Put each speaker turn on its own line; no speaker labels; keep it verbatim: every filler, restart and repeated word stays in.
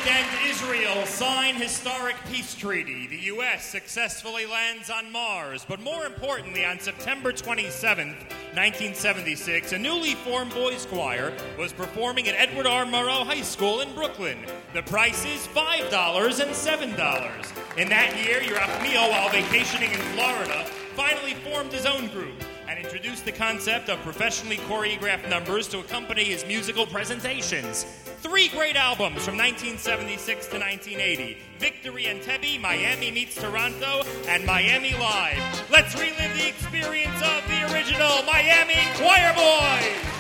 and Israel sign historic peace treaty. The U S successfully lands on Mars, but more importantly, on September twenty-seventh, nineteen seventy-six, a newly formed boys choir was performing at Edward R. Murrow High School in Brooklyn. The prices, five dollars and seven dollars. In that year, Yerachmiel, while vacationing in Florida, finally formed his own group and introduced the concept of professionally choreographed numbers to accompany his musical presentations. Three great albums from nineteen seventy-six to nineteen eighty. Victory Entebbe, Miami Meets Toronto, and Miami Live. Let's relive the experience of the original Miami Choir Boys!